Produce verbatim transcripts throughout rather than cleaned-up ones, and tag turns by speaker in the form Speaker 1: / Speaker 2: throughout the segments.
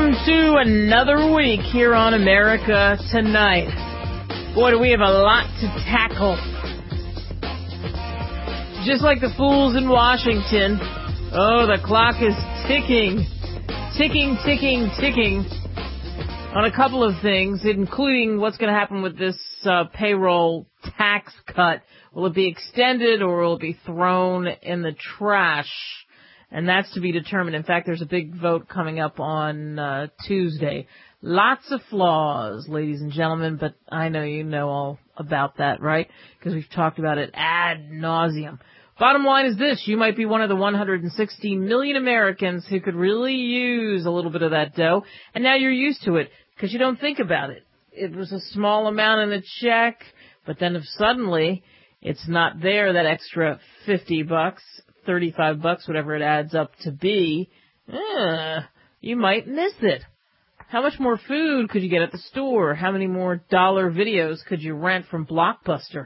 Speaker 1: Welcome to another week here on America Tonight. Boy, do we have a lot to tackle. Just like the fools in Washington, oh, the clock is ticking, ticking, ticking, ticking on a couple of things, including what's going to happen with this uh, payroll tax cut. Will it be extended or will it be thrown in the trash? And that's to be determined. In fact, there's a big vote coming up on uh, Tuesday. Lots of flaws, ladies and gentlemen, but I know you know all about that, right? Because we've talked about it ad nauseum. Bottom line is this. You might be one of the one hundred sixty million Americans who could really use a little bit of that dough, and now you're used to it because you don't think about it. It was a small amount in the check, but then if suddenly it's not there, that extra fifty bucks, thirty-five bucks, whatever it adds up to be, uh, you might miss it. How much more food could you get at the store? How many more dollar videos could you rent from Blockbuster?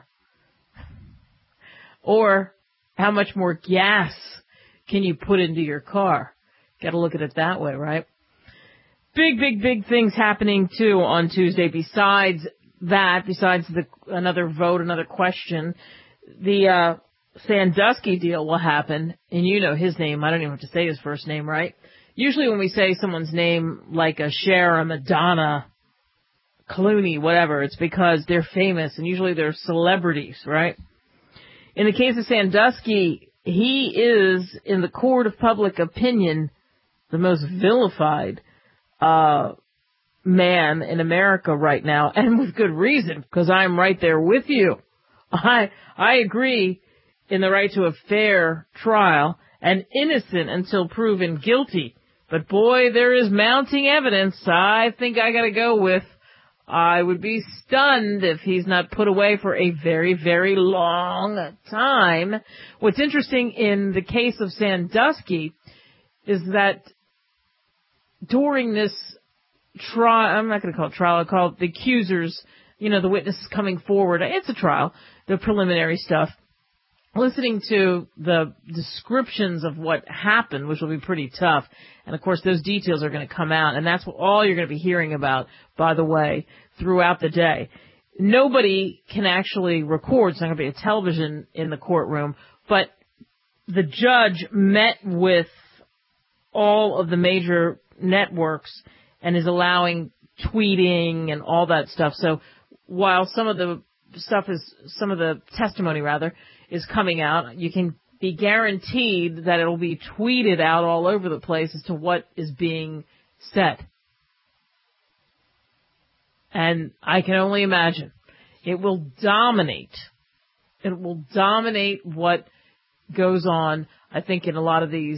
Speaker 1: Or how much more gas can you put into your car? Got to look at it that way, right? Big, big, big things happening, too, on Tuesday. Besides that, besides the another vote, another question, the uh Sandusky deal will happen, and you know his name. I don't even have to say his first name, right? Usually when we say someone's name like a Cher, a Madonna, Clooney, whatever, it's because they're famous, and usually they're celebrities, right? In the case of Sandusky, he is, in the court of public opinion, the most vilified uh man in America right now, and with good reason, because I'm right there with you. I I agree in the right to a fair trial and innocent until proven guilty. But boy, there is mounting evidence I think I gotta go with. I would be stunned if he's not put away for a very, very long time. What's interesting in the case of Sandusky is that during this trial, I'm not going to call it trial, I'll call it the accusers, you know, the witnesses coming forward. It's a trial, the preliminary stuff. Listening to the descriptions of what happened, which will be pretty tough, and of course those details are going to come out, and that's what all you're going to be hearing about, by the way, throughout the day. Nobody can actually record, it's not going to be a television in the courtroom, but the judge met with all of the major networks and is allowing tweeting and all that stuff. So while some of the stuff is, some of the testimony rather, is coming out, you can be guaranteed that it'll be tweeted out all over the place as to what is being said. And I can only imagine it will dominate. It will dominate what goes on, I think, in a lot of these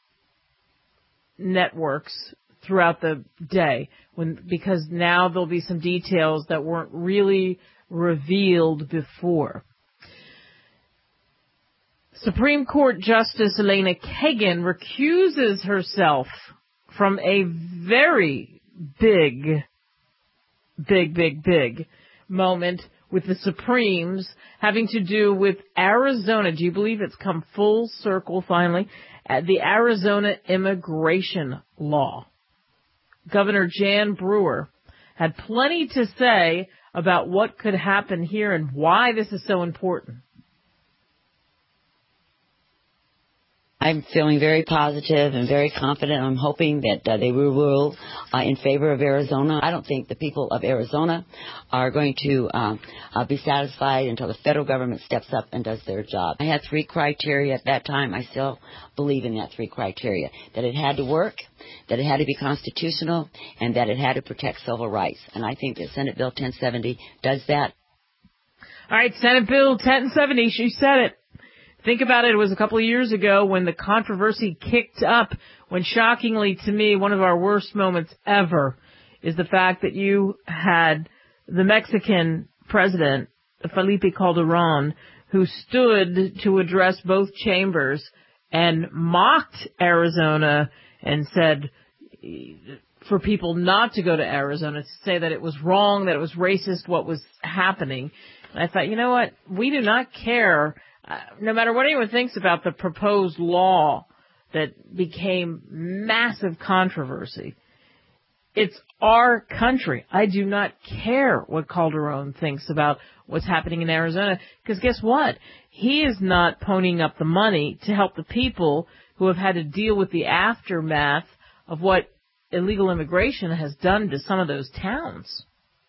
Speaker 1: networks throughout the day, when because now there'll be some details that weren't really revealed before. Supreme Court Justice Elena Kagan recuses herself from a very big, big, big, big moment with the Supremes having to do with Arizona. Do you believe it's come full circle finally? Uh, the Arizona immigration law. Governor Jan Brewer had plenty to say about what could happen here and why this is so important.
Speaker 2: I'm feeling very positive and very confident. I'm hoping that uh, they will rule uh, in favor of Arizona. I don't think the people of Arizona are going to um, uh, be satisfied until the federal government steps up and does their job. I had three criteria at that time. I still believe in that three criteria. That it had to work, that it had to be constitutional, and that it had to protect civil rights. And I think that Senate Bill ten seventy does that.
Speaker 1: All right, Senate Bill ten seventy, she said it. Think about it, it was a couple of years ago when the controversy kicked up, when shockingly to me, one of our worst moments ever is the fact that you had the Mexican president, Felipe Calderon, who stood to address both chambers and mocked Arizona and said for people not to go to Arizona, to say that it was wrong, that it was racist, what was happening. And I thought, you know what, we do not care. Uh, no matter what anyone thinks about the proposed law that became massive controversy, It's our country. I do not care what Calderon thinks about what's happening in Arizona, because guess what? He is not ponying up the money to help the people who have had to deal with the aftermath of what illegal immigration has done to some of those towns.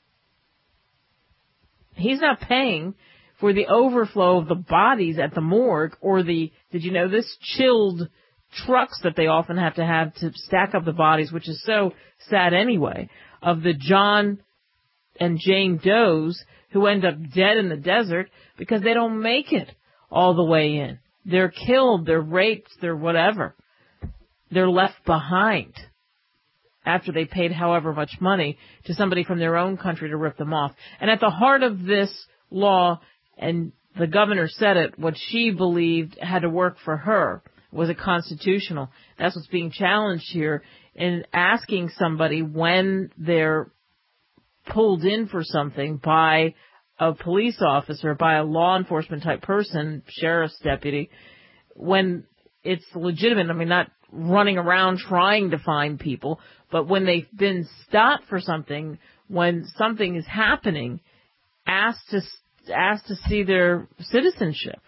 Speaker 1: He's not paying for the overflow of the bodies at the morgue or the, did you know this, chilled trucks that they often have to have to stack up the bodies, which is so sad anyway, of the John and Jane Does who end up dead in the desert because they don't make it all the way in. They're killed, they're raped, they're whatever. They're left behind after they paid however much money to somebody from their own country to rip them off. And at the heart of this law, and the governor said it, what she believed had to work for her, was it constitutional? That's what's being challenged here in asking somebody when they're pulled in for something by a police officer, by a law enforcement type person, sheriff's deputy, when it's legitimate. I mean, not running around trying to find people, but when they've been stopped for something, when something is happening, asked to asked to see their citizenship.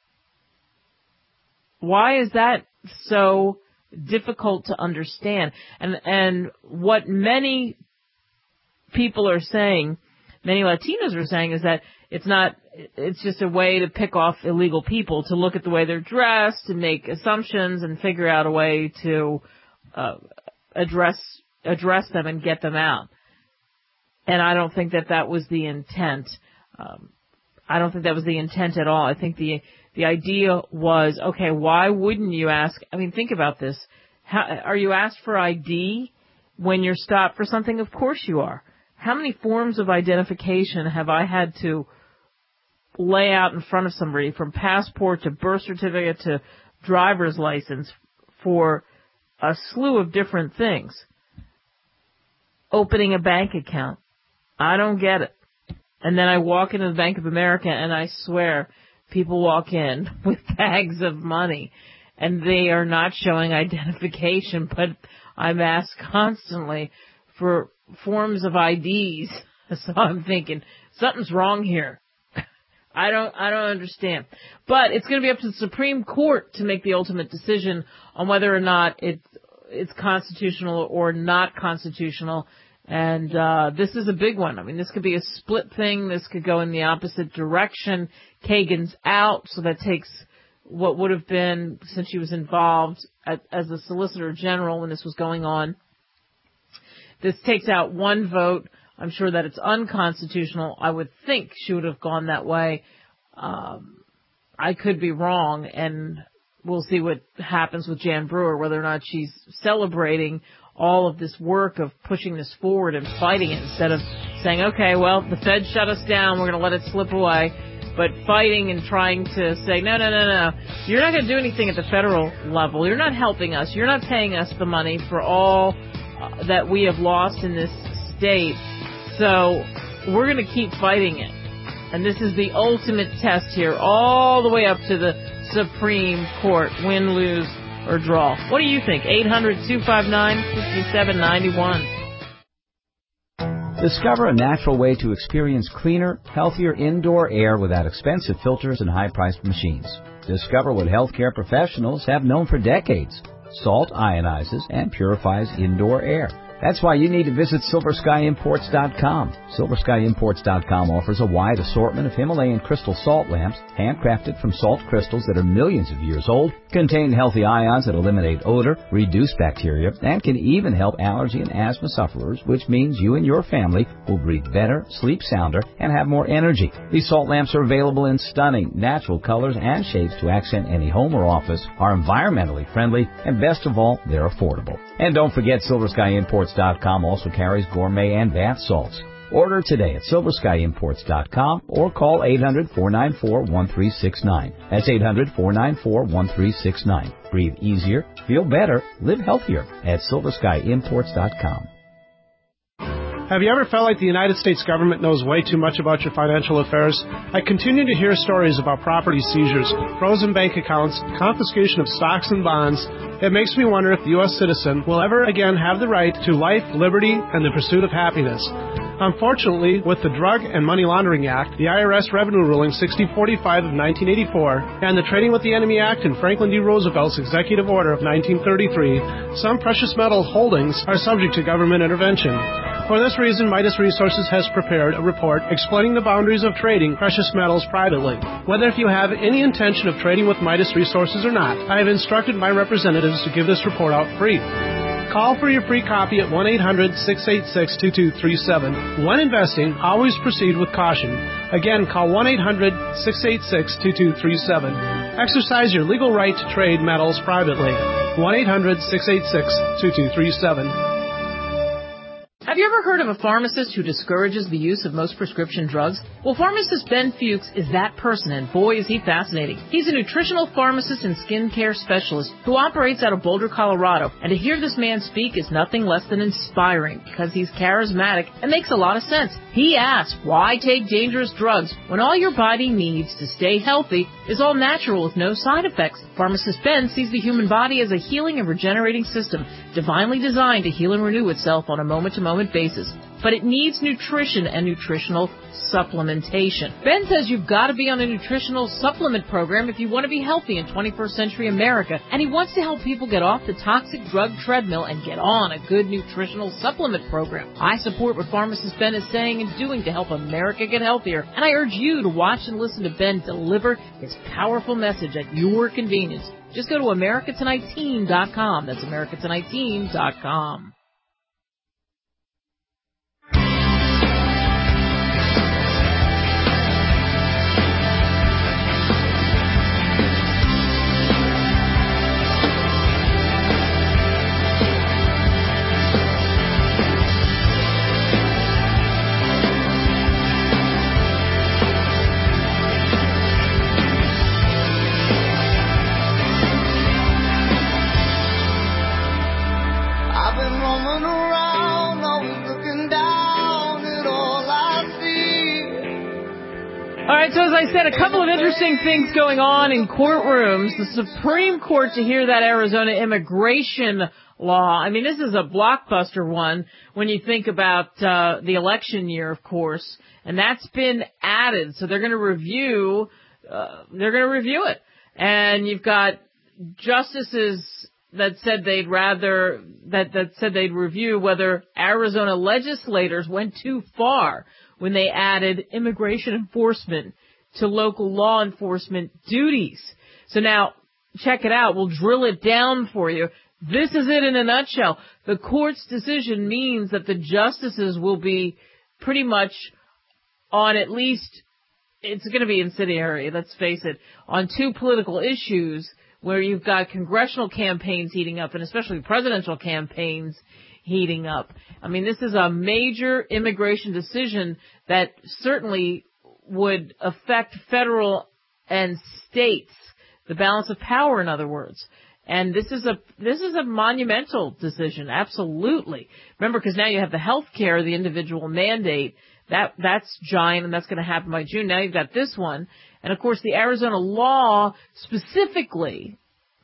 Speaker 1: Why is that so difficult to understand? And and what many people are saying, many Latinos are saying, is that it's not, it's just a way to pick off illegal people, to look at the way they're dressed, to make assumptions and figure out a way to uh, address address them and get them out. And I don't think that that was the intent. Um, I don't think that was the intent at all. I think the the idea was, okay, why wouldn't you ask? I mean, think about this. How, are you asked for I D when you're stopped for something? Of course you are. How many forms of identification have I had to lay out in front of somebody, from passport to birth certificate to driver's license, for a slew of different things? Opening a bank account. I don't get it. And then I walk into the Bank of America, and I swear people walk in with bags of money, and they are not showing identification, but I'm asked constantly for forms of I Ds. So I'm thinking, something's wrong here. I don't, I don't understand. But it's going to be up to the Supreme Court to make the ultimate decision on whether or not it's, it's constitutional or not constitutional. And uh this is a big one. I mean, this could be a split thing. This could go in the opposite direction. Kagan's out, so that takes what would have been, since she was involved at, as the Solicitor General when this was going on, this takes out one vote. I'm sure that it's unconstitutional. I would think she would have gone that way. Um, I could be wrong, and we'll see what happens with Jan Brewer, whether or not she's celebrating all of this work of pushing this forward and fighting it, instead of saying, okay, well, the Fed shut us down, we're going to let it slip away, but fighting and trying to say, no, no, no, no, you're not going to do anything at the federal level. You're not helping us. You're not paying us the money for all uh, that we have lost in this state. So we're going to keep fighting it. And this is the ultimate test here, all the way up to the Supreme Court, win, lose, or draw. What do you think? eight hundred, two five nine, five seven nine one.
Speaker 3: Discover a natural way to experience cleaner, healthier indoor air without expensive filters and high-priced machines. Discover what healthcare professionals have known for decades. Salt ionizes and purifies indoor air. That's why you need to visit Silver Sky Imports dot com. Silver Sky Imports dot com offers a wide assortment of Himalayan crystal salt lamps, handcrafted from salt crystals that are millions of years old, contain healthy ions that eliminate odor, reduce bacteria, and can even help allergy and asthma sufferers, which means you and your family will breathe better, sleep sounder, and have more energy. These salt lamps are available in stunning, natural colors and shapes to accent any home or office, are environmentally friendly, and best of all, they're affordable. And don't forget, Silver Sky Imports dot com also carries gourmet and bath salts. Order today at Silver Sky Imports dot com or call eight hundred, four nine four, one three six nine. That's eight hundred, four nine four, one three six nine. Breathe easier, feel better, live healthier at Silver Sky Imports dot com.
Speaker 4: Have you ever felt like the United States government knows way too much about your financial affairs? I continue to hear stories about property seizures, frozen bank accounts, confiscation of stocks and bonds. It makes me wonder if the U S citizen will ever again have the right to life, liberty, and the pursuit of happiness. Unfortunately, with the Drug and Money Laundering Act, the I R S Revenue Ruling sixty forty-five of nineteen eighty-four, and the Trading with the Enemy Act and Franklin D. Roosevelt's Executive Order of nineteen thirty-three, some precious metal holdings are subject to government intervention. For this reason, Midas Resources has prepared a report explaining the boundaries of trading precious metals privately. Whether if you have any intention of trading with Midas Resources or not, I have instructed my representatives to give this report out free. Call for your free copy at one eight hundred, six eight six, two two three seven. When investing, always proceed with caution. Again, call one eight hundred, six eight six, two two three seven. Exercise your legal right to trade metals privately. one eight hundred, six eight six, two two three seven.
Speaker 1: Have you ever heard of a pharmacist who discourages the use of most prescription drugs? Well, pharmacist Ben Fuchs is that person, and boy is he fascinating. He's a nutritional pharmacist and skincare specialist who operates out of Boulder, Colorado, and to hear this man speak is nothing less than inspiring because he's charismatic and makes a lot of sense. He asks, why take dangerous drugs when all your body needs to stay healthy is all natural with no side effects? Pharmacist Ben sees the human body as a healing and regenerating system, divinely designed to heal and renew itself on a moment-to-moment basis. But it needs nutrition and nutritional supplementation. Ben says you've got to be on a nutritional supplement program if you want to be healthy in twenty-first century America, and he wants to help people get off the toxic drug treadmill and get on a good nutritional supplement program. I support what pharmacist Ben is saying and doing to help America get healthier, and I urge you to watch and listen to Ben deliver his powerful message at your convenience. Just go to America Tonight Team dot com. That's America Tonight Team dot com. All right, so as I said, a couple of interesting things going on in courtrooms. The Supreme Court to hear that Arizona immigration law. I mean, this is a blockbuster one when you think about uh, the election year, of course, and that's been added. So they're going to review, uh, they're going to review it. And you've got justices that said they'd rather, that, that said they'd review whether Arizona legislators went too far when they added immigration enforcement to local law enforcement duties. So now, check it out. We'll drill it down for you. This is it in a nutshell. The court's decision means that the justices will be pretty much on at least, it's going to be incendiary, let's face it, on two political issues where you've got congressional campaigns heating up and especially presidential campaigns heating up. I mean, this is a major immigration decision that certainly would affect federal and states, the balance of power, in other words. And this is a this is a monumental decision, absolutely. Remember, because now you have the health care, the individual mandate. That that's giant, and that's going to happen by June. Now you've got this one. And, of course, the Arizona law specifically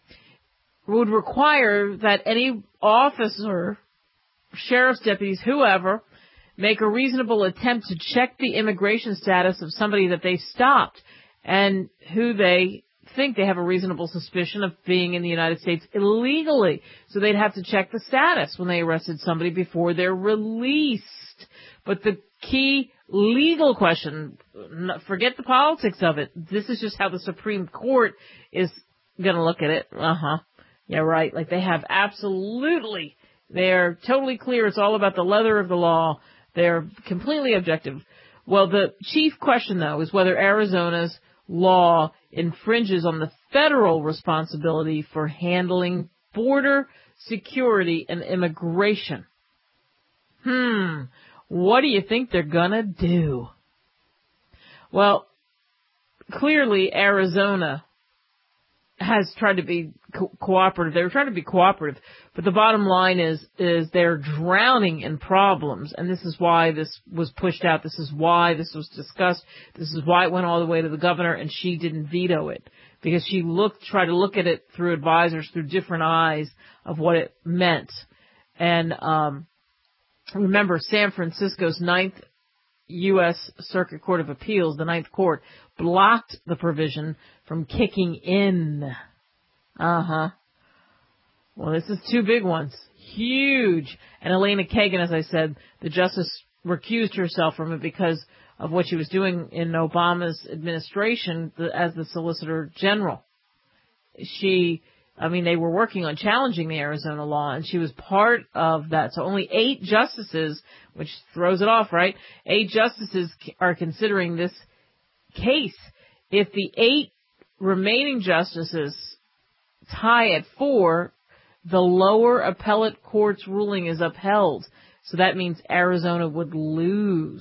Speaker 1: would require that any officer, sheriff's deputies, whoever, make a reasonable attempt to check the immigration status of somebody that they stopped and who they think they have a reasonable suspicion of being in the United States illegally. So they'd have to check the status when they arrested somebody before they're released. But the key legal question, forget the politics of it. This is just how the Supreme Court is going to look at it. Uh-huh. Yeah, right. Like they have absolutely, they're totally clear. It's all about the letter of the law. They're completely objective. Well, the chief question, though, is whether Arizona's law infringes on the federal responsibility for handling border security and immigration. Hmm. What do you think they're gonna do? Well, clearly Arizona has tried to be co- cooperative. They were trying to be cooperative, but the bottom line is, is they're drowning in problems, and this is why this was pushed out. This is why this was discussed. This is why it went all the way to the governor, and she didn't veto it, because she looked, tried to look at it through advisors, through different eyes of what it meant. And, um, remember, San Francisco's ninth U S Circuit Court of Appeals, the Ninth Court, blocked the provision from kicking in. Uh-huh. Well, this is two big ones. Huge. And Elena Kagan, as I said, the justice recused herself from it because of what she was doing in Obama's administration as the Solicitor General. She, I mean, they were working on challenging the Arizona law, and she was part of that. So only eight justices, which throws it off, right? Eight justices are considering this case. If the eight remaining justices tie at four, the lower appellate court's ruling is upheld. So that means Arizona would lose.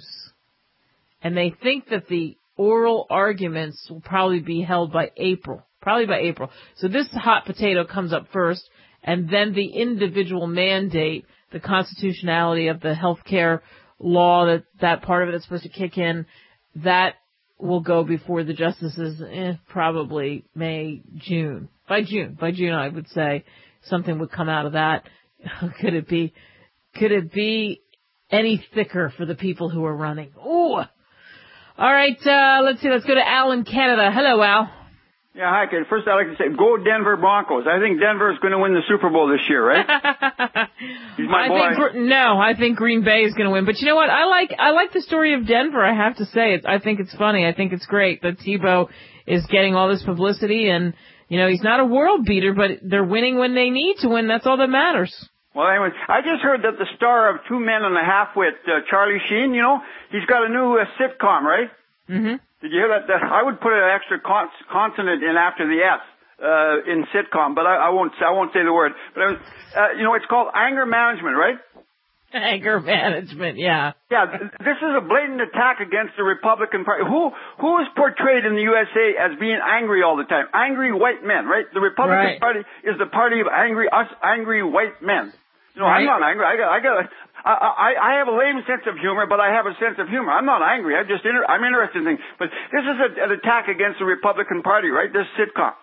Speaker 1: And they think that the oral arguments will probably be held by April. Probably by April. So this hot potato comes up first, and then the individual mandate, the constitutionality of the health care law, that, that part of it is supposed to kick in, that will go before the justices, eh, probably May, June. By June. By June, I would say something would come out of that. Could it be, could it be any thicker for the people who are running? Ooh. All right, uh, let's see. Let's go to Al in Canada. Hello, Al.
Speaker 5: Yeah, hi, kid. First, I'd like to say, go Denver Broncos. I think Denver is going to win the Super Bowl this year, right? He's my
Speaker 1: I
Speaker 5: boy.
Speaker 1: think, no, I think Green Bay is going to win. But you know what? I like I like the story of Denver, I have to say. It's, I think it's funny. I think it's great that Tebow is getting all this publicity. And, you know, he's not a world beater, but they're winning when they need to win. That's all that matters.
Speaker 5: Well, anyway, I just heard that the star of Two Men and a Half with uh, Charlie Sheen, you know, he's got a new uh, sitcom, right? Mm-hmm. Did you hear that? Uh, I would put an extra con- consonant in after the S uh, in sitcom, but I, I won't. I won't say the word. But I was, uh, you know, it's called Anger Management, right?
Speaker 1: Anger Management, yeah.
Speaker 5: Yeah, this is a blatant attack against the Republican Party. Who who is portrayed in the U S A as being angry all the time? Angry white men, right? The Republican right. Party is the party of angry us, angry white men. You know, right. I'm not angry. I got, I got, I, I, I have a lame sense of humor, but I have a sense of humor. I'm not angry. I'm just, inter- I'm interested in things. But this is a, an attack against the Republican Party, right? This sitcom.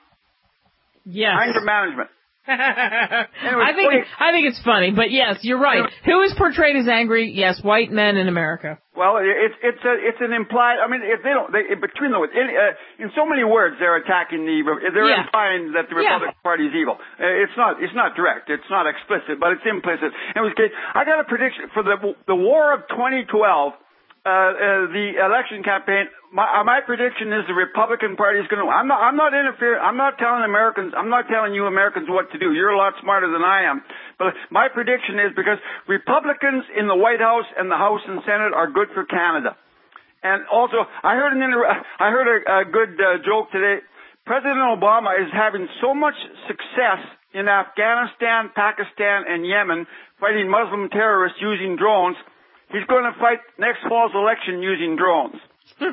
Speaker 1: Yes.
Speaker 5: Anger Management.
Speaker 1: Anyway, I think it, I think it's funny, but yes, you're right. Who is portrayed as angry? Yes, white men in America.
Speaker 5: Well, it's it's a, it's an implied. I mean, if they don't, they, between the in, uh, in so many words, they're attacking the. They're yeah. implying that the Republican yeah. Party is evil. Uh, it's not. It's not direct. It's not explicit, but it's implicit. It was. I got a prediction for the the war of twenty twelve. Uh, uh, the election campaign, my, my prediction is the Republican Party is going to, I'm not, I'm not interfering, I'm not telling Americans, I'm not telling you Americans what to do. You're a lot smarter than I am. But my prediction is because Republicans in the White House and the House and Senate are good for Canada. And also, I heard an inter- I heard a, a good uh, joke today. President Obama is having so much success in Afghanistan, Pakistan, and Yemen fighting Muslim terrorists using drones. He's going to fight next fall's election using drones. he's,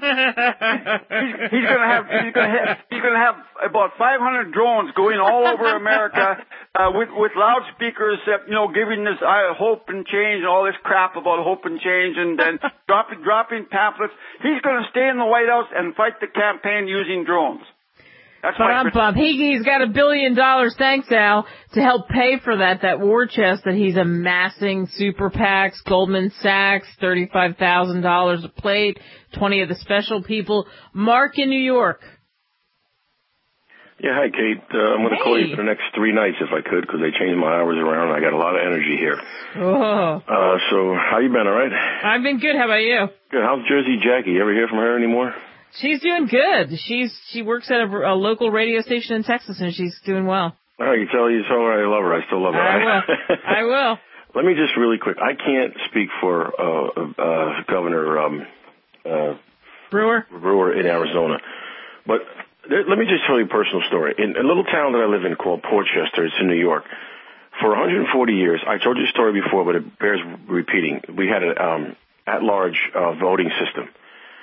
Speaker 5: he's going to have he's going to have he's going to have about five hundred drones going all over America uh, with with loudspeakers, uh, you know, giving this uh, hope and change and all this crap about hope and change, and then dropping dropping pamphlets. He's going to stay in the White House and fight the campaign using drones. That's
Speaker 1: my bum. He, he's got a billion dollars, thanks, Al, to help pay for that, that war chest that he's amassing, super PACs, Goldman Sachs, thirty-five thousand dollars a plate, twenty of the special people. Mark in New York.
Speaker 6: Yeah, hi, Kate. Uh, I'm going to hey. call you for the next three nights if I could, because they changed my hours around. I got a lot of energy here.
Speaker 1: Oh.
Speaker 6: Uh, so, how you been, all right?
Speaker 1: I've been good. How about you?
Speaker 6: Good. How's Jersey Jackie? You ever hear from her anymore?
Speaker 1: She's doing good. She's she works at a, a local radio station in Texas, and she's doing well.
Speaker 6: All right, you tell you tell her I love her. I still love her.
Speaker 1: I will. I will.
Speaker 6: Let me just really quick. I can't speak for uh, uh, Governor um, uh,
Speaker 1: Brewer
Speaker 6: Brewer in Arizona, but there, let me just tell you a personal story. In a little town that I live in called Port Chester, it's in New York. For one hundred forty years, I told you the story before, but it bears repeating. We had an um, at-large uh, voting system.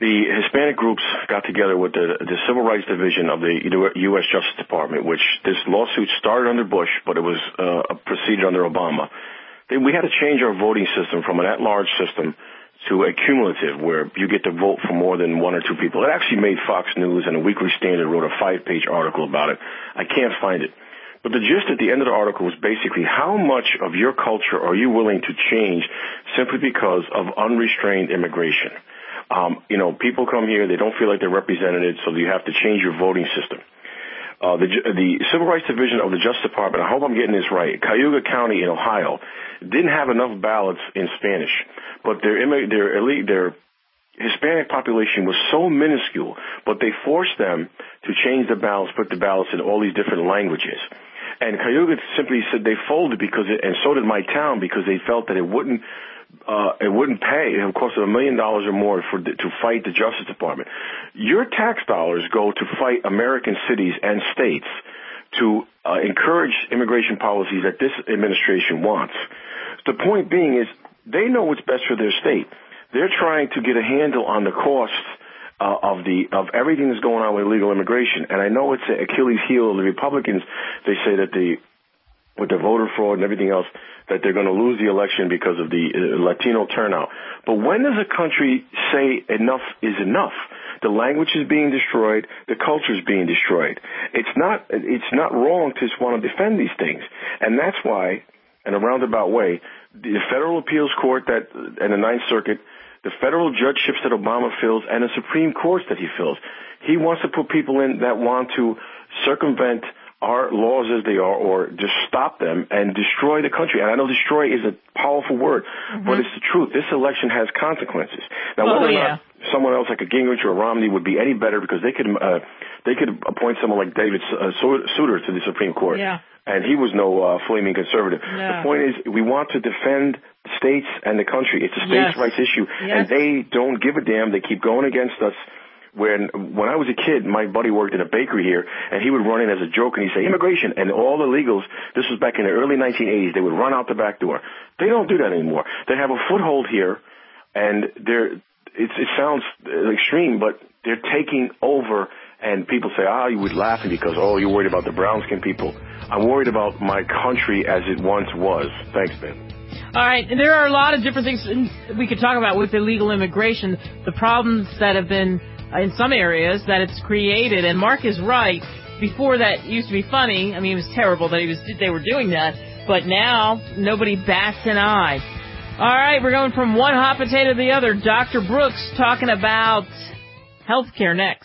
Speaker 6: the Hispanic groups got together with the, the Civil Rights Division of the U S Justice Department, which this lawsuit started under Bush, but it was uh, proceeded under Obama. They, we had to change our voting system from an at-large system to a cumulative, where you get to vote for more than one or two people. It actually made Fox News and a Weekly Standard wrote a five-page article about it. I can't find it. But the gist at the end of the article was basically how much of your culture are you willing to change simply because of unrestrained immigration? Um, you know, people come here, they don't feel like they're represented, so you have to change your voting system. Uh, the, the Civil Rights Division of the Justice Department, I hope I'm getting this right, Cayuga County in Ohio, didn't have enough ballots in Spanish, but their, their elite, their Hispanic population was so minuscule, but they forced them to change the ballots, put the ballots in all these different languages. And Cayuga simply said they folded because, it, and so did my town, because they felt that it wouldn't, uh, it wouldn't pay. It would cost them a million dollars or more for to fight the Justice Department. Your tax dollars go to fight American cities and states to uh, encourage immigration policies that this administration wants. The point being is they know what's best for their state. They're trying to get a handle on the costs uh, of the of everything that's going on with illegal immigration. And I know it's an Achilles heel of the Republicans. They say that the with the voter fraud and everything else, that they're going to lose the election because of the uh, Latino turnout. But when does a country say enough is enough? The language is being destroyed. The culture is being destroyed. It's not it's not wrong to just want to defend these things. And that's why, in a roundabout way, the Federal Appeals Court that and the Ninth Circuit, the federal judgeships that Obama fills, and the Supreme Courts that he fills, he wants to put people in that want to circumvent our laws as they are, or just stop them and destroy the country. And I know destroy is a powerful word, mm-hmm. but it's the truth. This election has consequences. Now,
Speaker 1: oh,
Speaker 6: whether or
Speaker 1: yeah.
Speaker 6: not someone else like a Gingrich or a Romney would be any better, because they could uh, they could appoint someone like David uh, Souter to the Supreme Court.
Speaker 1: Yeah.
Speaker 6: And he was no uh, flaming conservative.
Speaker 1: No.
Speaker 6: The point is, we want to defend states and the country. It's a states'
Speaker 1: yes.
Speaker 6: rights issue,
Speaker 1: yes.
Speaker 6: and they don't give a damn. They keep going against us. When when I was a kid, my buddy worked in a bakery here, and he would run in as a joke, and he'd say, immigration, and all the illegals, this was back in the early nineteen eighties, they would run out the back door. They don't do that anymore. They have a foothold here, and they're, it's, it sounds extreme, but they're taking over, and people say, ah, oh, you would laugh because, oh, you're worried about the brown-skinned people. I'm worried about my country as it once was. Thanks, man.
Speaker 1: All right, and there are a lot of different things we could talk about with illegal immigration, the problems that have been in some areas that it's created, and Mark is right. Before that used to be funny. I mean, it was terrible that he was they were doing that, but now nobody bats an eye. All right, we're going from one hot potato to the other. Doctor Brooks talking about healthcare next.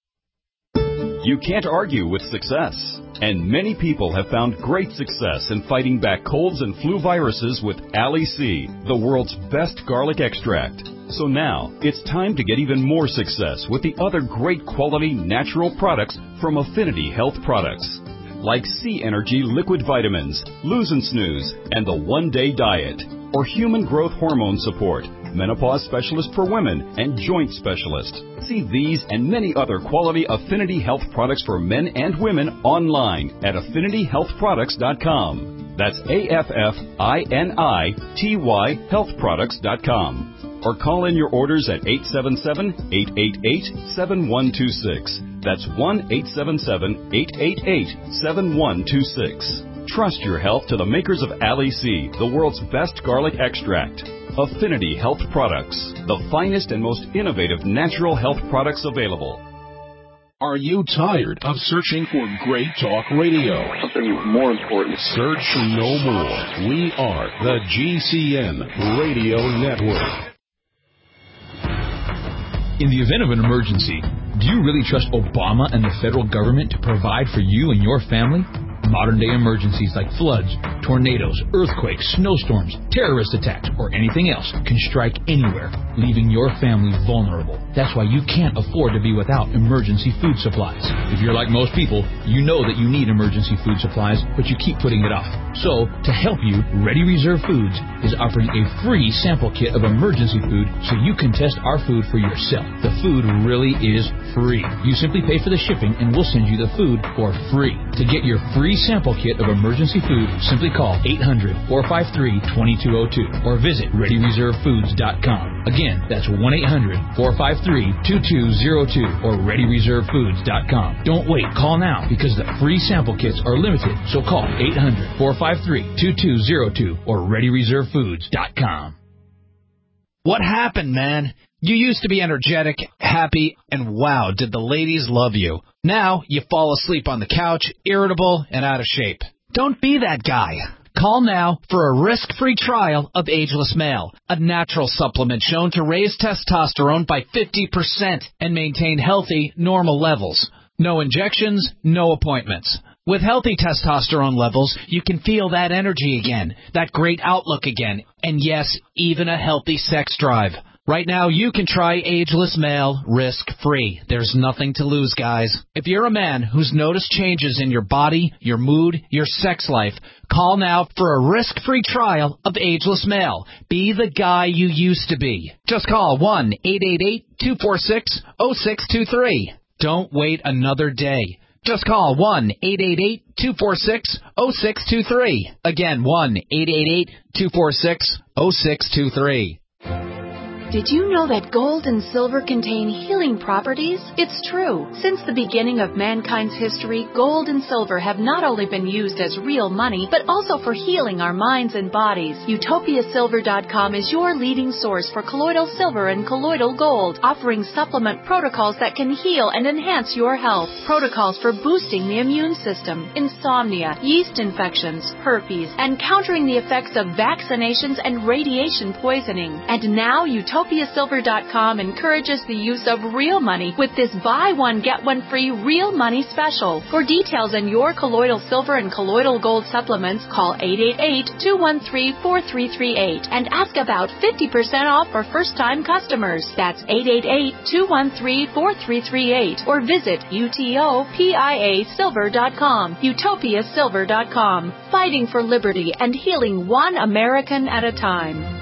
Speaker 7: You can't argue with success, and many people have found great success in fighting back colds and flu viruses with Ali C, the world's best garlic extract. So now, it's time to get even more success with the other great quality natural products from Affinity Health Products, like C Energy Liquid Vitamins, Lose and Snooze, and the One Day Diet, or Human Growth Hormone Support, Menopause Specialist for Women, and Joint Specialist. See these and many other quality Affinity Health products for men and women online at affinity health products dot com. That's A F F I N I T Y health products dot com. Or call in your orders at eight seven seven, eight eight eight, seven one two six. That's one eight seven seven, eight eight eight, seven one two six. Trust your health to the makers of Ali C, the world's best garlic extract. Affinity Health Products, the finest and most innovative natural health products available.
Speaker 8: Are you tired of searching for great talk radio?
Speaker 9: Something more important.
Speaker 8: Search no more. We are the G C N Radio Network.
Speaker 10: In the event of an emergency, do you really trust Obama and the federal government to provide for you and your family? Modern-day emergencies like floods, tornadoes, earthquakes, snowstorms, terrorist attacks, or anything else can strike anywhere, leaving your family vulnerable. That's why you can't afford to be without emergency food supplies. If you're like most people, you know that you need emergency food supplies, but you keep putting it off. So, to help you, Ready Reserve Foods is offering a free sample kit of emergency food so you can test our food for yourself. The food really is free. You simply pay for the shipping and we'll send you the food for free. To get your free free sample kit of emergency food, simply call eight hundred, four five three, two two zero two or visit ready reserve foods dot com. Again, that's one eight hundred, four five three, two two zero two or ready reserve foods dot com. Don't wait. Call now because the free sample kits are limited. So call eight hundred, four five three, two two zero two or ready reserve foods dot com.
Speaker 9: What happened, man? You used to be energetic, happy, and wow, did the ladies love you. Now you fall asleep on the couch, irritable, and out of shape. Don't be that guy. Call now for a risk-free trial of Ageless Male, a natural supplement shown to raise testosterone by fifty percent and maintain healthy, normal levels. No injections, no appointments. With healthy testosterone levels, you can feel that energy again, that great outlook again, and yes, even a healthy sex drive. Right now, you can try Ageless Male risk-free. There's nothing to lose, guys. If you're a man who's noticed changes in your body, your mood, your sex life, call now for a risk-free trial of Ageless Male. Be the guy you used to be. Just call one eight eight eight, two four six, zero six two three. Don't wait another day. Just call one eight eight eight, two four six, zero six two three. Again, one eight eight eight, two four six, zero six two three.
Speaker 11: Did you know that gold and silver contain healing properties? It's true. Since the beginning of mankind's history, gold and silver have not only been used as real money, but also for healing our minds and bodies. Utopia Silver dot com is your leading source for colloidal silver and colloidal gold, offering supplement protocols that can heal and enhance your health. Protocols for boosting the immune system, insomnia, yeast infections, herpes, and countering the effects of vaccinations and radiation poisoning. And now Utopia Utopia Silver dot com encourages the use of real money with this buy one, get one free real money special. For details on your colloidal silver and colloidal gold supplements, call eight eight eight, two one three, four three three eight and ask about fifty percent off for first-time customers. That's eight eight eight, two one three, four three three eight or visit Utopia Silver dot com. Utopia Silver dot com. Fighting for liberty and healing one American at a time.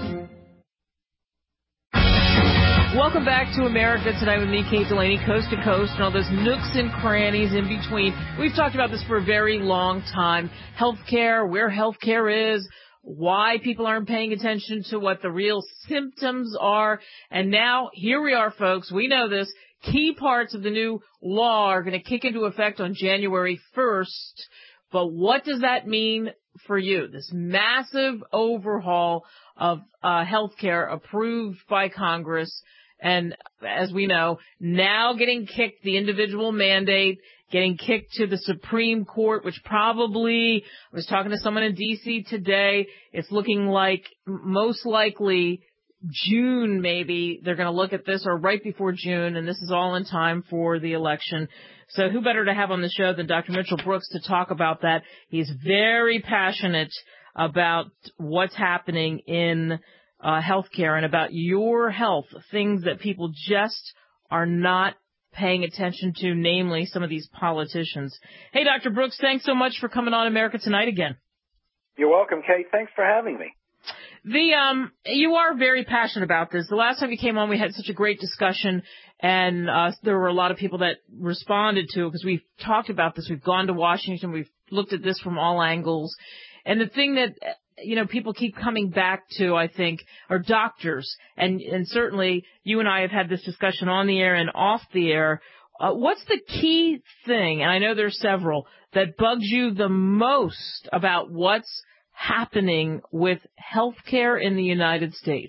Speaker 1: Welcome back to America Tonight with me, Kate Delaney, coast to coast, and all those nooks and crannies in between. We've talked about this for a very long time. Healthcare, where healthcare is, why people aren't paying attention to what the real symptoms are. And now, here we are, folks. We know this. Key parts of the new law are going to kick into effect on January first. But what does that mean for you? This massive overhaul of uh, healthcare approved by Congress. And as we know, now getting kicked, the individual mandate, getting kicked to the Supreme Court, which probably, I was talking to someone in D C today, it's looking like most likely June maybe they're going to look at this, or right before June, and this is all in time for the election. So who better to have on the show than Doctor Mitchell Brooks to talk about that? He's very passionate about what's happening in Uh, healthcare and about your health, things that people just are not paying attention to, namely some of these politicians. Hey, Doctor Brooks, thanks so much for coming on America Tonight again.
Speaker 12: You're welcome, Kate. Thanks for having me.
Speaker 1: The um, you are very passionate about this. The last time you came on, we had such a great discussion, and uh, there were a lot of people that responded to it because we've talked about this. We've gone to Washington. We've looked at this from all angles. And the thing that, you know, people keep coming back to, I think, are doctors. And, and certainly you and I have had this discussion on the air and off the air. Uh, what's the key thing, and I know there's several, that bugs you the most about what's happening with healthcare in the United States?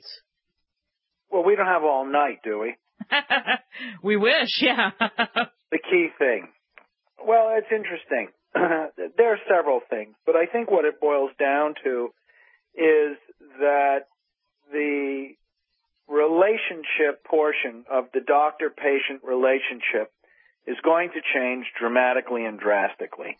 Speaker 12: Well, we don't have all night, do we?
Speaker 1: We wish, yeah.
Speaker 12: The key thing. Well, it's interesting. There are several things, but I think what it boils down to is that the relationship portion of the doctor-patient relationship is going to change dramatically and drastically.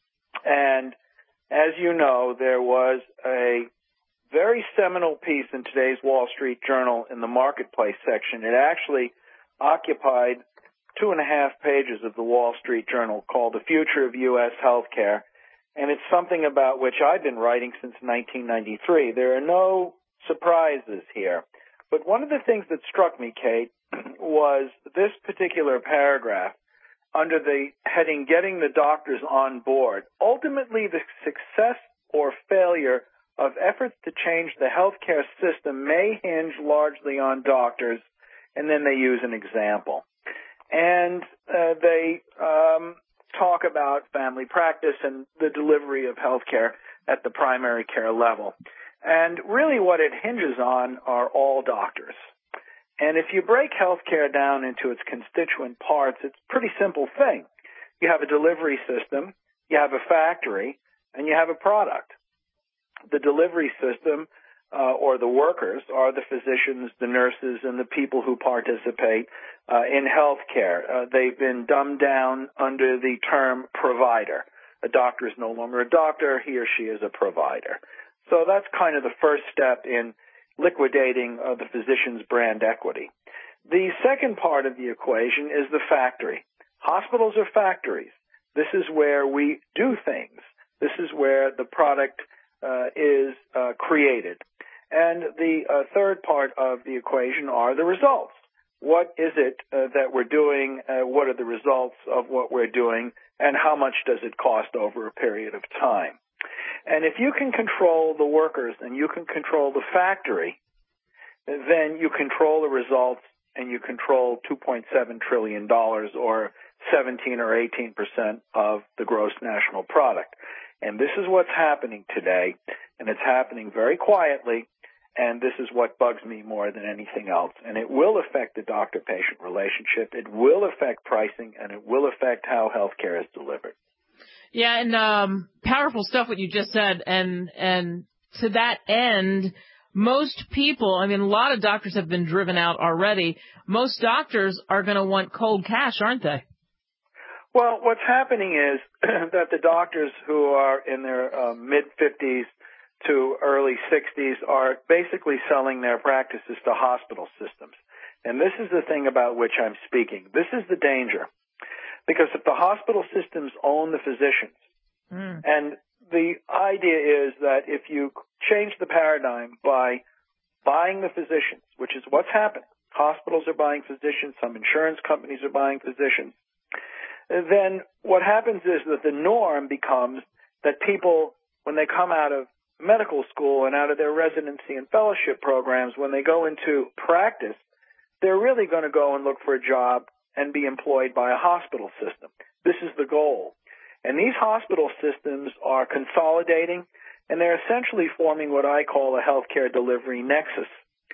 Speaker 12: And as you know, there was a very seminal piece in today's Wall Street Journal in the marketplace section. It actually occupied two and a half pages of the Wall Street Journal called The Future of U S Healthcare, and it's something about which I've been writing since nineteen ninety-three. There are no surprises here. But one of the things that struck me, Kate, was this particular paragraph. under the heading Getting the Doctors on Board. Ultimately, the success or failure of efforts to change the healthcare system may hinge largely on doctors, and then they use an example. And uh, they um, talk about family practice and the delivery of healthcare at the primary care level. And really what it hinges on are all doctors. And if you break healthcare down into its constituent parts, it's a pretty simple thing. You have a delivery system, you have a factory, and you have a product. The delivery system uh, or the workers are the physicians, the nurses, and the people who participate uh, in healthcare. Uh, they've been dumbed down under the term provider. A doctor is no longer a doctor. He or she is a provider. So that's kind of the first step in liquidating uh, the physician's brand equity. The second part of the equation is the factory. Hospitals are factories. This is where we do things. This is where the product uh, is uh, created. And the uh, third part of the equation are the results. What is it uh, that we're doing? Uh, what are the results of what we're doing? And how much does it cost over a period of time? And if you can control the workers and you can control the factory, then you control the results and you control two point seven trillion dollars or seventeen or eighteen percent of the gross national product. And this is what's happening today, and it's happening very quietly, and this is what bugs me more than anything else. And it will affect the doctor-patient relationship, it will affect pricing, and it will affect how healthcare is delivered.
Speaker 1: Yeah, and um, powerful stuff what you just said, and and to that end, most people, I mean, a lot of doctors have been driven out already. Most doctors are going to want cold cash, aren't they?
Speaker 12: Well, what's happening is that the doctors who are in their uh, mid-fifties to early sixties are basically selling their practices to hospital systems. And this is the thing about which I'm speaking. This is the danger. Because if the hospital systems own the physicians, mm. and the idea is that if you change the paradigm by buying the physicians, which is what's happening, hospitals are buying physicians, some insurance companies are buying physicians, then what happens is that the norm becomes that people, when they come out of medical school and out of their residency and fellowship programs, when they go into practice, they're really going to go and look for a job and be employed by a hospital system. This is the goal. And these hospital systems are consolidating, and they're essentially forming what I call a healthcare delivery nexus.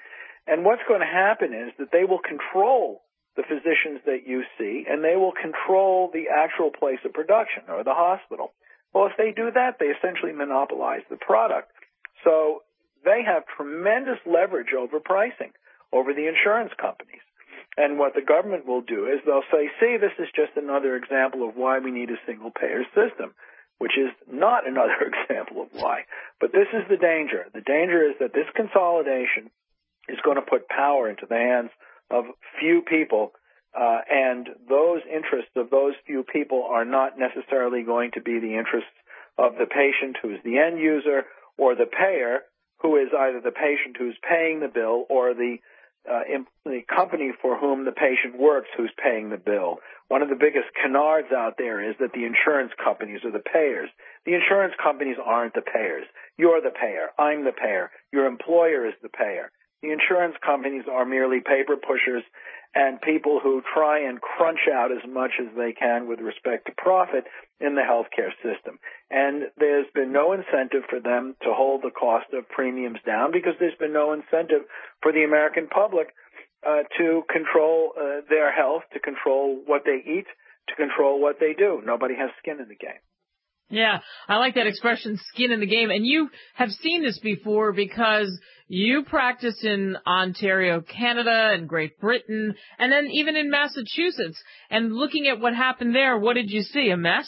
Speaker 12: And what's going to happen is that they will control the physicians that you see, and they will control the actual place of production, or the hospital. Well, if they do that, they essentially monopolize the product. So they have tremendous leverage over pricing, over the insurance companies. And what the government will do is they'll say, see, this is just another example of why we need a single-payer system, which is not another example of why. But this is the danger. The danger is that this consolidation is going to put power into the hands of few people, uh, and those interests of those few people are not necessarily going to be the interests of the patient, who is the end user, or the payer, who is either the patient who's paying the bill or the Uh, in the company for whom the patient works who's paying the bill. One of the biggest canards out there is that the insurance companies are the payers. The insurance companies aren't the payers. You're the payer. I'm the payer. Your employer is the payer. The insurance companies are merely paper pushers and people who try and crunch out as much as they can with respect to profit in the healthcare system. And there's been no incentive for them to hold the cost of premiums down because there's been no incentive for the American public uh, to control uh, their health, to control what they eat, to control what they do. Nobody has skin in the game.
Speaker 1: Yeah, I like that expression, skin in the game. And you have seen this before because you practice in Ontario, Canada, and Great Britain, and then even in Massachusetts. And looking at what happened there, what did you see? A mess?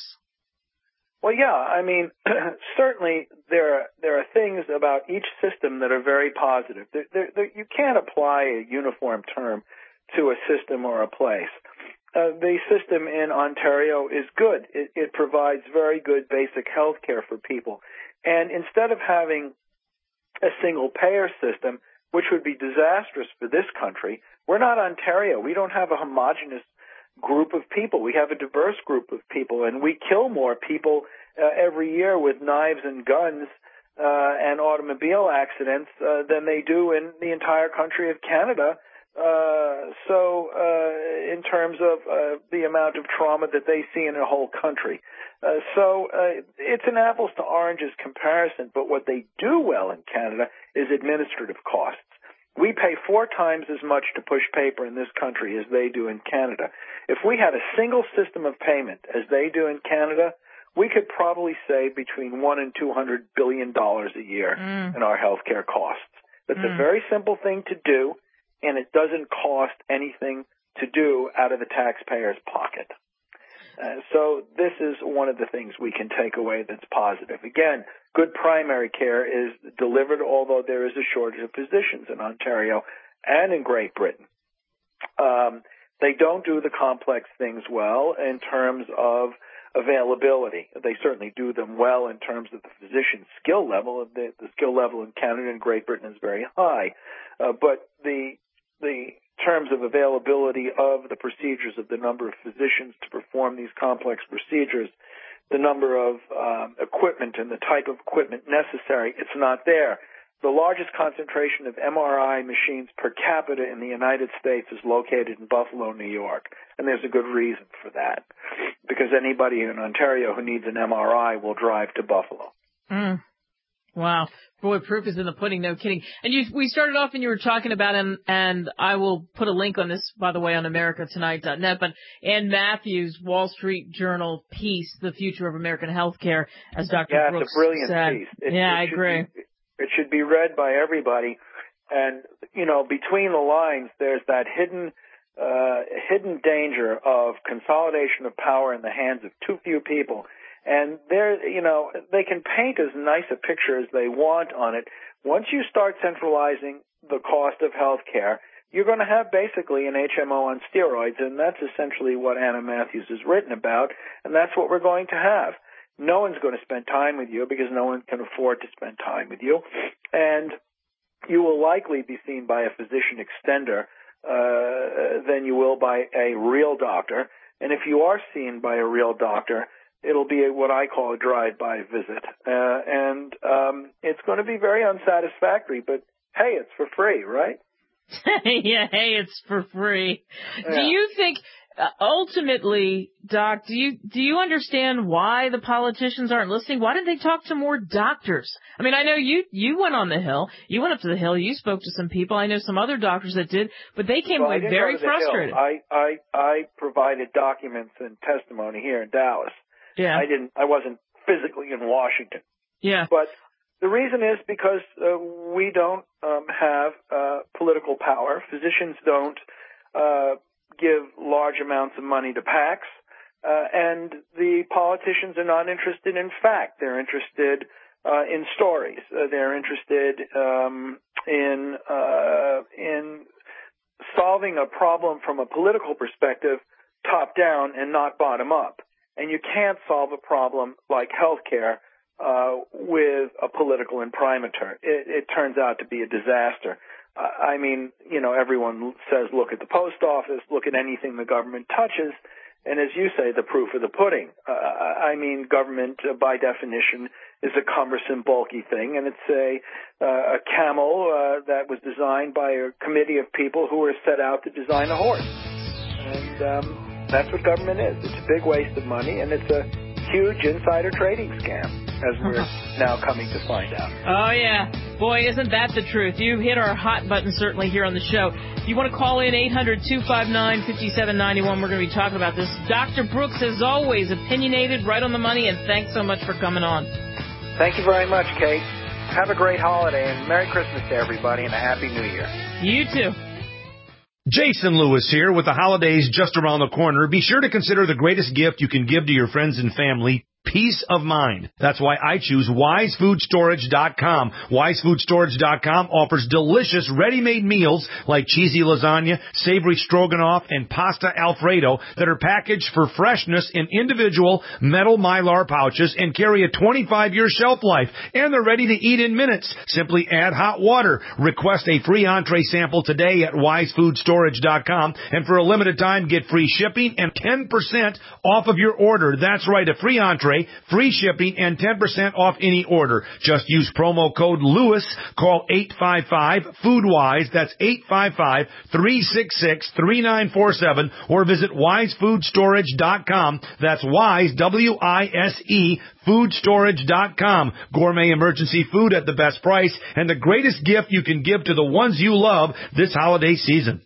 Speaker 12: Well, yeah, I mean, certainly there are, there are things about each system that are very positive. There, there, there, you can't apply a uniform term to a system or a place. Uh, the system in Ontario is good. It, it provides very good basic health care for people. And instead of having a single-payer system, which would be disastrous for this country, we're not Ontario. We don't have a homogenous group of people. We have a diverse group of people, and we kill more people uh, every year with knives and guns uh, and automobile accidents uh, than they do in the entire country of Canada. Uh, so uh, in terms of uh, the amount of trauma that they see in a whole country. Uh, so uh, it's an apples to oranges comparison, but what they do well in Canada is administrative costs. We pay four times as much to push paper in this country as they do in Canada. If we had a single system of payment as they do in Canada, we could probably save between one and two hundred billion dollars a year mm. in our healthcare costs. That's mm. a very simple thing to do, and it doesn't cost anything to do out of the taxpayer's pocket. Uh, so this is one of the things we can take away that's positive. Again, good primary care is delivered, although there is a shortage of physicians in Ontario and in Great Britain. Um, they don't do the complex things well in terms of availability. They certainly do them well in terms of the physician skill level. The, the skill level in Canada and Great Britain is very high. Uh, but the the terms of availability of the procedures, of the number of physicians to perform these complex procedures, the number of um, equipment and the type of equipment necessary, it's not there. The largest concentration of M R I machines per capita in the United States is located in Buffalo, New York, and there's a good reason for that, because anybody in Ontario who needs an M R I will drive to Buffalo.
Speaker 1: Mm. Wow. Boy, proof is in the pudding, no kidding. And you, we started off and you were talking about, and, and I will put a link on this, by the way, on America Tonight dot net, but Ann Matthews' Wall Street Journal piece, The Future of American Healthcare, as Doctor
Speaker 12: Yeah,
Speaker 1: Brooks
Speaker 12: it's a brilliant
Speaker 1: said.
Speaker 12: piece. It,
Speaker 1: yeah,
Speaker 12: it
Speaker 1: I agree.
Speaker 12: Be, it should be read by everybody. And, you know, between the lines, there's that hidden uh, hidden danger of consolidation of power in the hands of too few people. And they're, you know, they can paint as nice a picture as they want on it. Once you start centralizing the cost of health care, you're going to have basically an H M O on steroids, and that's essentially what Anna Matthews has written about, and that's what we're going to have. No one's going to spend time with you because no one can afford to spend time with you, and you will likely be seen by a physician extender uh, than you will by a real doctor. And if you are seen by a real doctor, it'll be a, what I call a drive-by visit, uh, and um, it's going to be very unsatisfactory, but hey, it's for free, right?
Speaker 1: yeah, hey, it's for free.
Speaker 12: Yeah.
Speaker 1: Do you think, uh, ultimately, Doc, do you do you understand why the politicians aren't listening? Why didn't they talk to more doctors? I mean, I know you you went on the Hill. You went up to the Hill. You spoke to some people. I know some other doctors that did, but they came
Speaker 12: well,
Speaker 1: away
Speaker 12: I didn't
Speaker 1: very
Speaker 12: go to the
Speaker 1: frustrated.
Speaker 12: Hill. I, I, I provided documents and testimony here in Dallas.
Speaker 1: Yeah.
Speaker 12: I didn't, I wasn't physically in Washington.
Speaker 1: Yeah.
Speaker 12: But the reason is because uh, we don't um, have uh, political power. Physicians don't uh, give large amounts of money to PACs, uh, and the politicians are not interested in fact. They're interested uh, in stories. Uh, they're interested um, in uh, in solving a problem from a political perspective, top down and not bottom up. And you can't solve a problem like healthcare uh, with a political imprimatur. It, it turns out to be a disaster. Uh, I mean, you know, everyone says look at the post office, look at anything the government touches, and as you say, the proof of the pudding. Uh, I mean, government, uh, by definition, is a cumbersome, bulky thing, and it's a, uh, a camel uh, that was designed by a committee of people who were set out to design a horse. And um that's what government is. It's a big waste of money, and it's a huge insider trading scam, as we're now coming to find out.
Speaker 1: Oh, yeah. Boy, isn't that the truth. You hit our hot button, certainly, here on the show. If you want to call in, eight hundred, two five nine, five seven nine one. We're going to be talking about this. Doctor Brooks, as always, opinionated, right on the money, and thanks so much for coming on.
Speaker 12: Thank you very much, Kate. Have a great holiday, and Merry Christmas to everybody, and a Happy New Year.
Speaker 1: You too.
Speaker 13: Jason Lewis here. With the holidays just around the corner, be sure to consider the greatest gift you can give to your friends and family, peace of mind. That's why I choose wise food storage dot com. wise food storage dot com offers delicious ready-made meals like cheesy lasagna, savory stroganoff, and pasta Alfredo that are packaged for freshness in individual metal Mylar pouches and carry a twenty-five year shelf life. And they're ready to eat in minutes. Simply add hot water. Request a free entree sample today at wise food storage dot com. And for a limited time, get free shipping and ten percent off of your order. That's right, a free entree, free shipping, and ten percent off any order. Just use promo code Lewis. Call eight five five, food wise. That's eight five five, three six six, three nine four seven. Or visit wise food storage dot com. That's wise, W I S E, food storage dot com. Gourmet emergency food at the best price and the greatest gift you can give to the ones you love this holiday season.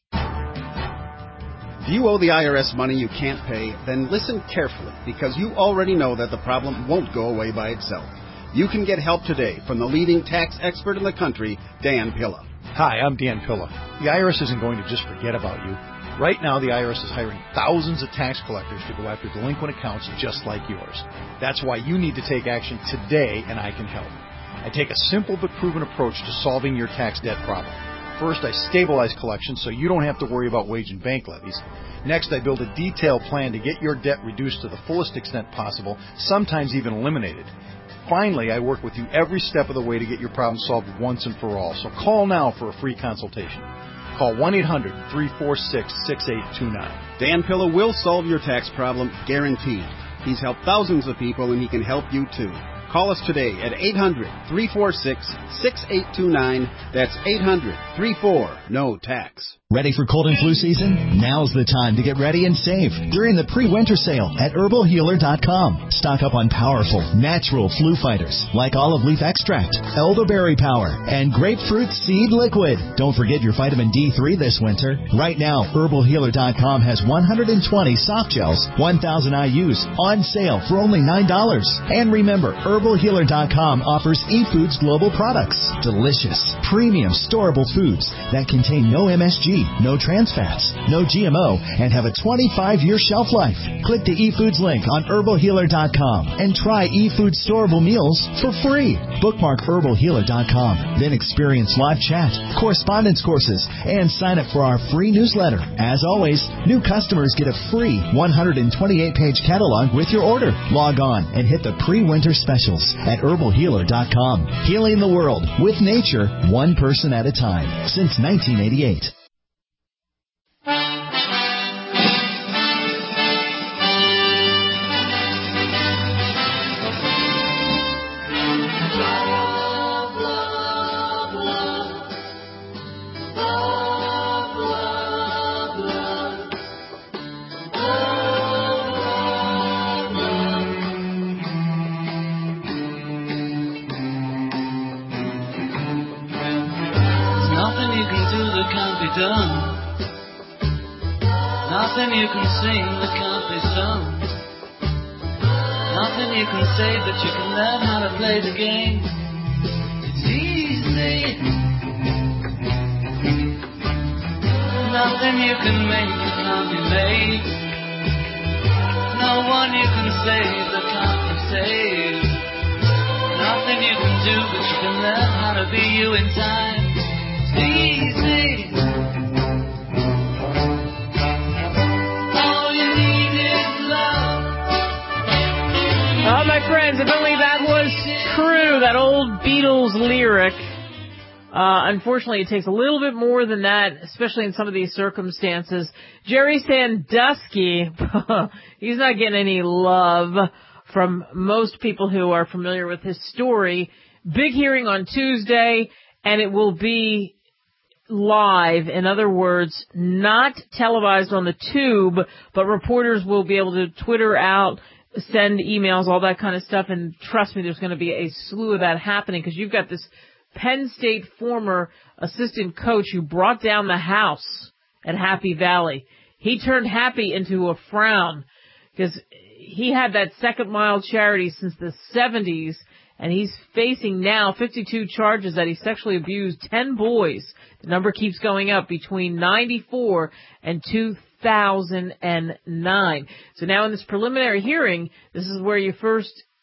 Speaker 14: If you owe the I R S money you can't pay, then listen carefully, because you already know that the problem won't go away by itself. You can get help today from the leading tax expert in the country, Dan Pilla.
Speaker 15: Hi, I'm Dan Pilla. The I R S isn't going to just forget about you. Right now, the I R S is hiring thousands of tax collectors to go after delinquent accounts just like yours. That's why you need to take action today, and I can help. I take a simple but proven approach to solving your tax debt problem. First, I stabilize collections so you don't have to worry about wage and bank levies. Next, I build a detailed plan to get your debt reduced to the fullest extent possible, sometimes even eliminated. Finally, I work with you every step of the way to get your problem solved once and for all. So call now for a free consultation. Call one eight hundred, three four six, six eight two nine.
Speaker 14: Dan Pilla will solve your tax problem, guaranteed. He's helped thousands of people, and he can help you too. Call us today at eight hundred, three four six, six eight two nine. That's eight hundred, three four, N O tax.
Speaker 16: Ready for cold and flu season? Now's the time to get ready and save during the pre-winter sale at herbal healer dot com. Stock up on powerful, natural flu fighters like olive leaf extract, elderberry power, and grapefruit seed liquid. Don't forget your vitamin D three this winter. Right now, herbal healer dot com has one hundred twenty soft gels, one thousand I U's on sale for only nine dollars. And remember, herbal healer dot com offers eFoods Global products. Delicious, premium, storable foods that contain no M S G, no trans fats, no G M O, and have a twenty-five year shelf life. Click the eFoods link on herbal healer dot com and try eFoods storable meals for free. Bookmark herbal healer dot com, then experience live chat, correspondence courses, and sign up for our free newsletter. As always, new customers get a free one hundred twenty-eight page catalog with your order. Log on and hit the pre-winter specials at herbal healer dot com. Healing the world with nature, one person at a time, since nineteen eighty-eight.
Speaker 17: Done. Nothing you can sing that can't be sung. Nothing you can say, but you can learn how to play the game. It's easy. Nothing you can make that can't be made. No one you can save that can't be saved. Nothing you can do, but you can learn how to be you in time. It's easy.
Speaker 1: Oh, my friends, if only that was true, that old Beatles lyric. Uh, unfortunately, it takes a little bit more than that, especially in some of these circumstances. Jerry Sandusky, he's not getting any love from most people who are familiar with his story. Big hearing on Tuesday, and it will be live. In other words, not televised on the tube, but reporters will be able to Twitter out, send emails, all that kind of stuff, and trust me, there's going to be a slew of that happening, because you've got this Penn State former assistant coach who brought down the house at Happy Valley. He turned Happy into a frown, because he had that Second Mile charity since the seventies, and he's facing now fifty-two charges that he sexually abused ten boys. The number keeps going up between ninety-four and two thousand nine. So now in this preliminary hearing, this is where you first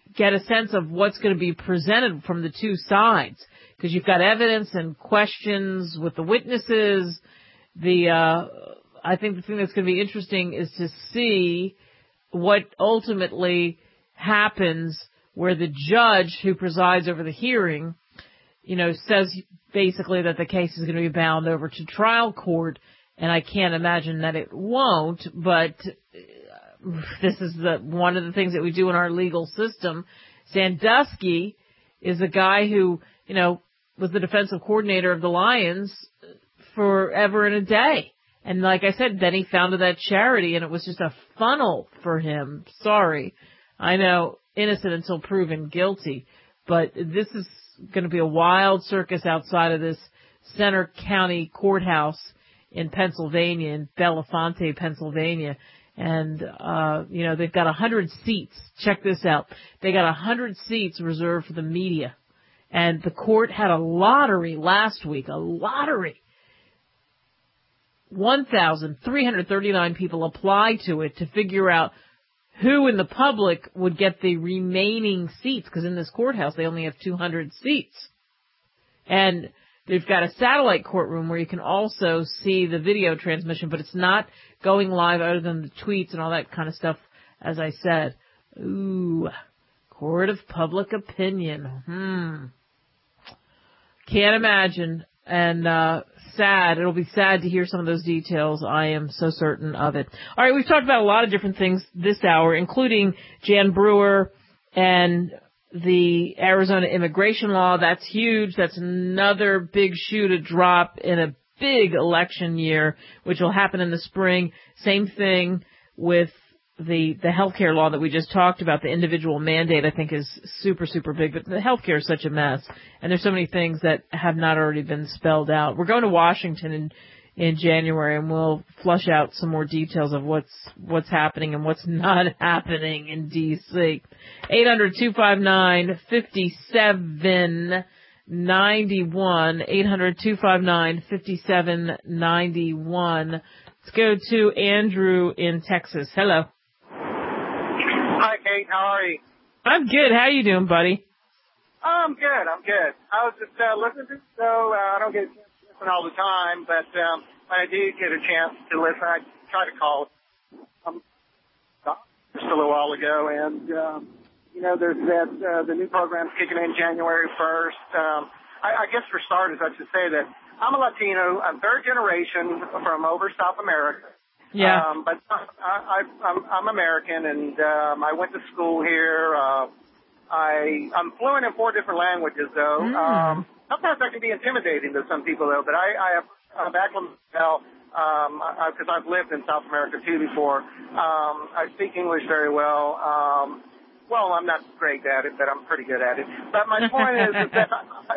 Speaker 1: get a sense of what's going to be presented from the two sides, because you've got evidence and questions with the witnesses. The uh, I think the thing that's going to be interesting is to see what ultimately happens, where the judge who presides over the hearing, you know, says basically that the case is going to be bound over to trial court, and I can't imagine that it won't, but this is the one of the things that we do in our legal system. Sandusky is a guy who, you know, was the defensive coordinator of the Lions forever and a day. And like I said, then he founded that charity, and it was just a funnel for him. Sorry. I know, innocent until proven guilty. But this is going to be a wild circus outside of this Center County Courthouse in Pennsylvania, in Bellefonte, Pennsylvania. And, uh, you know, they've got a hundred seats. Check this out. They got a hundred seats reserved for the media. And the court had a lottery last week, a lottery. one thousand three hundred thirty-nine people applied to it to figure out who in the public would get the remaining seats, because in this courthouse they only have two hundred seats. And they've got a satellite courtroom where you can also see the video transmission, but it's not going live other than the tweets and all that kind of stuff, as I said. Ooh, court of public opinion. Hmm. Can't imagine. And, uh, sad. It'll be sad to hear some of those details. I am so certain of it. All right, we've talked about a lot of different things this hour, including Jan Brewer and the Arizona immigration law. That's huge. That's another big shoe to drop in a big election year, which will happen in the spring. Same thing with the the healthcare law that we just talked about. The individual mandate, I think, is super, super big. But the healthcare is such a mess, and there's so many things that have not already been spelled out. We're going to Washington in in January, and we'll flush out some more details of what's what's happening and what's not happening in D C eight hundred two five nine five seven nine one. eight hundred two five nine five seven nine one. Let's go to Andrew in Texas. Hello.
Speaker 18: Hi, Kate. How are you?
Speaker 1: I'm good. How you doing, buddy?
Speaker 18: I'm good. I'm good. I was just uh, listening to the show. Uh, I don't get a chance to listen all the time, but um, when I do get a chance to listen, I try to call um, just a little while ago. And, um, you know, there's that uh, the new program's kicking in January first. Um, I, I guess for starters, I should say that I'm a Latino. I'm third generation from over South America.
Speaker 1: Yeah.
Speaker 18: Um, but I, I, I'm, I'm American, and um, I went to school here. Uh, I, I'm fluent in four different languages, though. Mm. Um, sometimes that can be intimidating to some people, though. But I, I have I'm back from now because um, I've lived in South America too before. Um, I speak English very well. Um, well, I'm not great at it, but I'm pretty good at it. But my point is, is that I,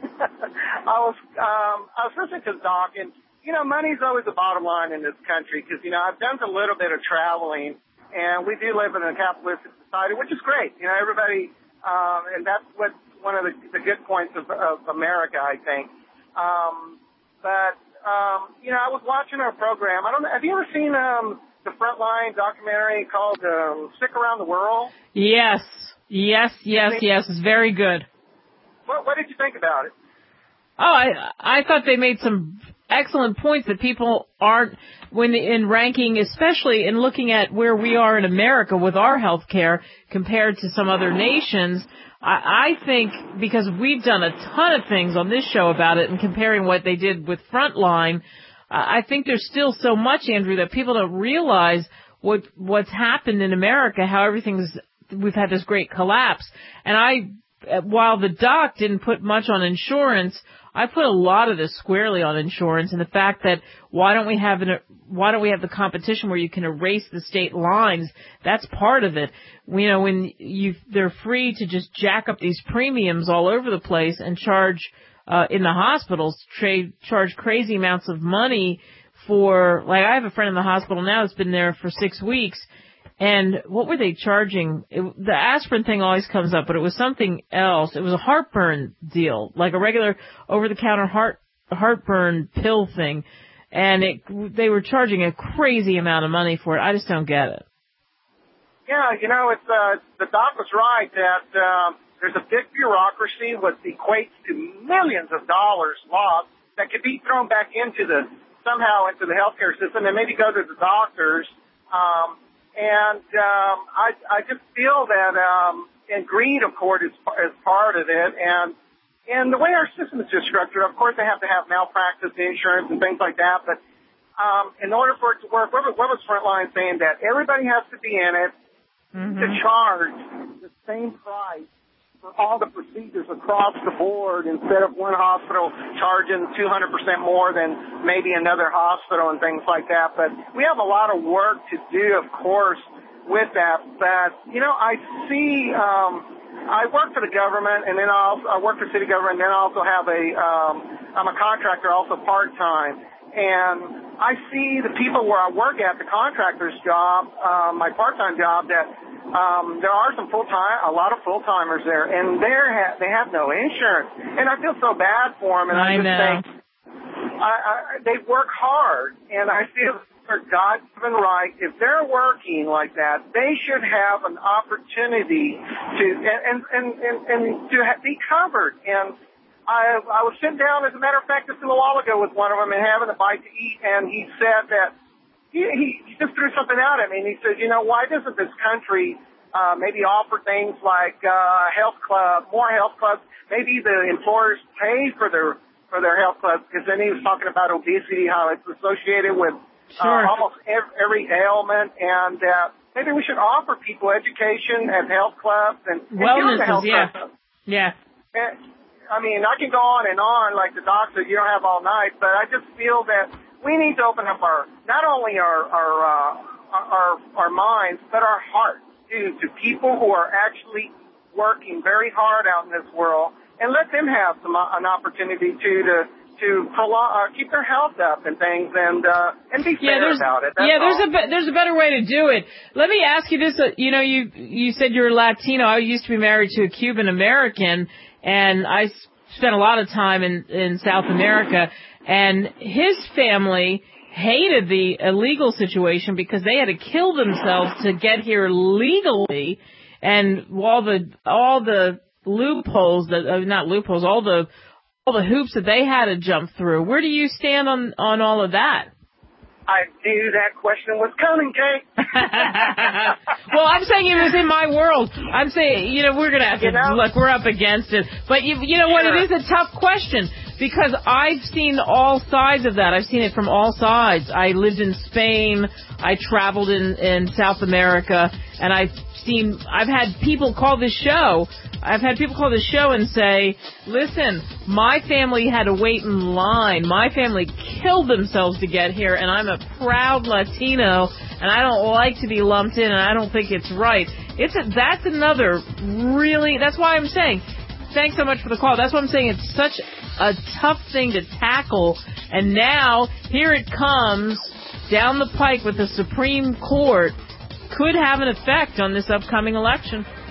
Speaker 18: I was um, I was listening to Doc, and you know, money's always the bottom line in this country because, you know, I've done a little bit of traveling, and we do live in a capitalistic society, which is great. You know, everybody, um, and that's what one of the, the good points of, of America, I think. Um, but, um, you know, I was watching our program. I don't know, have you ever seen um, the Frontline documentary called um, Sick Around the World?
Speaker 1: Yes, yes, yes, yes. It's very good.
Speaker 18: What, what did you think about it?
Speaker 1: Oh, I I thought they made some excellent points that people aren't, when in ranking, especially in looking at where we are in America with our health care compared to some other nations. I, I think because we've done a ton of things on this show about it and comparing what they did with Frontline, uh, I think there's still so much, Andrew, that people don't realize what what's happened in America, how everything's, we've had this great collapse. And I, while the doc didn't put much on insurance, I put a lot of this squarely on insurance and the fact that why don't we have an, why don't we have the competition where you can erase the state lines? That's part of it. You know, when you, they're free to just jack up these premiums all over the place and charge, uh, in the hospitals, trade, charge crazy amounts of money for, like I have a friend in the hospital now that's been there for six weeks. And what were they charging? It, the aspirin thing always comes up, but it was something else. It was a heartburn deal, like a regular over-the-counter heart heartburn pill thing. And it, they were charging a crazy amount of money for it. I just don't get it.
Speaker 18: Yeah, you know, it's uh, the doc was right that uh, there's a big bureaucracy which equates to millions of dollars lost that could be thrown back into the somehow into the healthcare system and maybe go to the doctors. Um, and um, I I just feel that um, and greed, of course, is, is part of it. And and the way our system is just structured, of course, they have to have malpractice insurance and things like that. But um, in order for it to work, what was, what was Frontline saying? That everybody has to be in it. Mm-hmm. To charge the same price for all the procedures across the board instead of one hospital charging two hundred percent more than maybe another hospital and things like that. But we have a lot of work to do, of course, with that. But, you know, I see, um, I work for the government and then I, also, I work for city government and then I also have a, um, I'm a contractor also part-time. And I see the people where I work at, the contractor's job, um, my part-time job, that um, there are some full-time, a lot of full-timers there, and they're ha- they have no insurance. And I feel so bad for them, and I, I just know. think I, I, they work hard, and I feel for God-given right, if they're working like that, they should have an opportunity to and and and, and to ha- be covered. And I, I was sitting down, as a matter of fact, just a little while ago with one of them and having a bite to eat, and he said that he, he just threw something out at me, and he said, you know, why doesn't this country uh, maybe offer things like uh, health club, more health clubs? Maybe the employers pay for their for their health clubs, because then he was talking about obesity, how it's associated with
Speaker 1: sure.
Speaker 18: uh, almost every, every ailment, and uh, maybe we should offer people education at health clubs and, and
Speaker 1: wellness,
Speaker 18: the health
Speaker 1: yeah,
Speaker 18: clubs.
Speaker 1: yeah.
Speaker 18: And, I mean, I can go on and on like the doc said, you don't have all night, but I just feel that we need to open up our, not only our, our, uh, our, our minds, but our hearts too, to people who are actually working very hard out in this world, and let them have some, uh, an opportunity to, to, to prolong, uh, keep their health up and things, and, uh, and be
Speaker 1: yeah,
Speaker 18: fair about it. That's
Speaker 1: yeah, there's
Speaker 18: all.
Speaker 1: a, be- there's a better way to do it. Let me ask you this, uh, you know, you, you said you're Latino. I used to be married to a Cuban American, and I spent a lot of time in, in South America, and his family hated the illegal situation because they had to kill themselves to get here legally, and all the all the loopholes that uh, not loopholes, all the all the hoops that they had to jump through. Where do you stand on on all of that?
Speaker 18: I knew that question was coming, Kate.
Speaker 1: Well, I'm saying it was in my world. I'm saying, you know, we're going to have to, you know? Look, we're up against it. But you, you know what, sure. It is a tough question because I've seen all sides of that. I've seen it from all sides. I lived in Spain. I traveled in, in South America. And I've seen, I've had people call this show. I've had people call this show and say, listen, my family had to wait in line. My family killed themselves to get here, and I'm a proud Latino, and I don't like to be lumped in, and I don't think it's right. It's a, that's another really, that's why I'm saying, thanks so much for the call. That's why I'm saying it's such a tough thing to tackle, and now here it comes down the pike with the Supreme Court. Could have an effect on this upcoming election.